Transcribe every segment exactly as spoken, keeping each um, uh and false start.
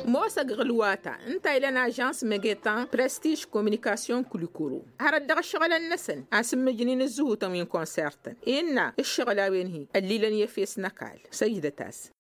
موسى غلواتا انت الى اجانس ميغيتان برستيج كوميونيكاسيون كوليكورو هرد دغ الشغل النسن اسم جنين الزهو تمين كونسرتن ان الشغل وين هي اللي لن يفيس نكال سيدة تاس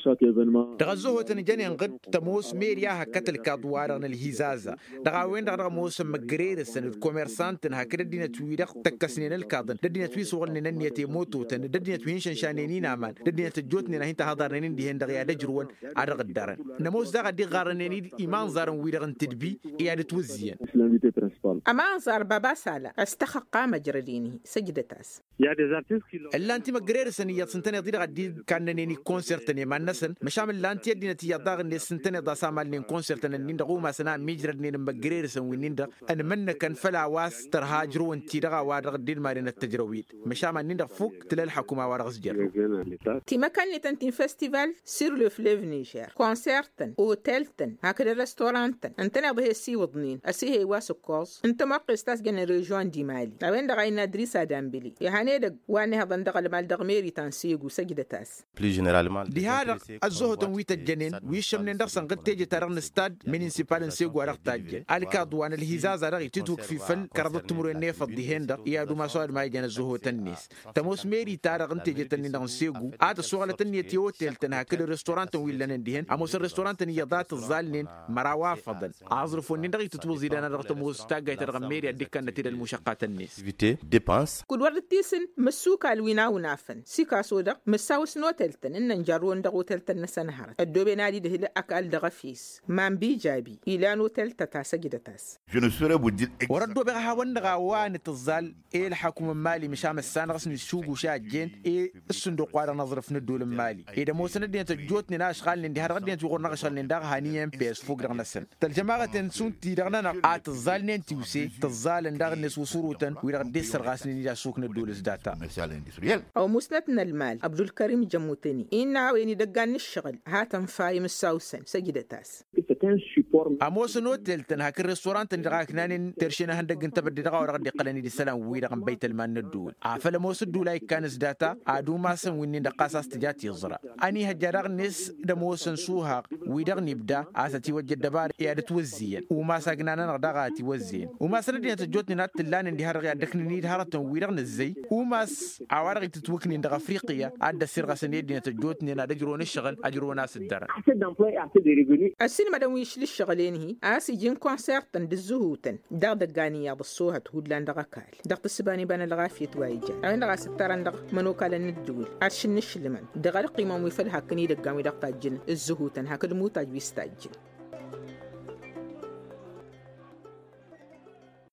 تغزوه تنجاني قد تموس ميريا هكتل كادوارن الهزازة دغاوين دغ موس مغرير سن كوميرسانتن هكذا دينا تويدق تكسنين الكادن دينا توي سوغل نن يتيموتو تن دينا توين شنشانين امان دينا تجوتني هنت هضرنين دي هند يا دجرون ادغ الدرن نموس دغ دي غارنين ايمان زارن ويدغن تدبي يا توزين امان زار بابا سالا استحق مجرديني سجدتاس يا دي زارتيس كيلو الا انت مغرير سن يا سنتين دي غدي كانني كونسرت ما نسن مشامل لانتي دينا تي يضاغ ني سنتين دا سامال نين كونسرت نين دغو ما سنا ميجرد نين مغرير سن وينين دا ان من كان فلا واس ترهاجرو انت دغا وادغ دين مارين التجرويد مشامل نين فوق تل الحكومه وارغ سجر تي مكان لتنتين فيستيفال سير لو فليف نيجر كونسرتن اوتيلتن هكذا ريستورانتن انت نبه سي وضنين اسي هي واسكوز انت ما قستاس جن ريجون دي مالي لوين دغا ان ادريسا دامبلي يا هني دغ واني هذا دغ المال دغ ميري تنسيغو سجدتاس بلي جينيرالمون دي هذا الزهد ويت الجنين ويشم ندرسن قد تيجي ترن استاد مينيسيبال سيغو رختاج الكاد وان الهزاز رغي تتوك في فل كربت تمر النيف دي هند يا دو ما صار ما يجن الزهد الناس تموس ميري تارغ انت جت نن سيغو اد سوغله تني تيوتيل تنها كل ريستورانت ويلن دي هن اموس ريستورانت ني ذات الظالين مراوا فضل اعرفوا ان دغي تتوزي لنا رغت موس تاغي ترغ ميري ديكن نتي المشقات الناس فيتي ديبانس كل ورد تيسن مسوكا الوينا ونافن سيكا سودا مساوس نوتلتن ان نجارون دغو تلتن سنهار الدوبي نادي ده اكل دغفيس مان بي جابي الى تلتا تاسجدتاس je ne saurais vous dire وردو بها وندغا وان تزال ايه الحكومه المالي مشام السنه رسمي السوق وشاجين ايه الصندوق وارا نظرف ندول المالي اذا مو سند دي تجوتني ناش خال ندي هر غدي تغور نغشل ندغ هاني ام بي اس فوق دغنا سن الجماعه تنسون تي دغنا ات تزال ننتيوسي تزال ندغ نس وسروتن ويرغ دي سرغاسني دي سوق ندول داتا او مسنتنا المال عبد الكريم جموتني ان وين دغان الشغل هاتن فايم الساوسن سجدتاس اموس نوتل تنها كريستورانت ندغا كنان ترشينا هندق انت بدي دغا ورغدي قلني دي سلام ويرغ بيت المال ندول عفل موس دولاي كانس داتا ادو ما سن وين دقاساس تجات يزرا اني هجرغ نس دموسن سوها ويدغ نبدا اساتي وجد دبار يا توزين وما ساغنانا دغاتي وزين وما سندي تجوتني نات لان دي هرغ دكني هرتن ويرغ نزي وماس عوارغ تتوكني دغ افريقيا اد سرغ سندي تجوتني نا دجرون الشغل اجرو ناس الدار السينما دويش للشغلين هي اسي جين كونسرتن دزهوتن دغ دغانيا بصوها هودلاند دغكال دغ تسباني بان الغافيت وايجا انا دغ ستران دغ منوكال ندول ارشن الشلمن دغ القيمه ويفل هكني دغامي دغ تاجن الزهوتن هكل موتاج بيستاجن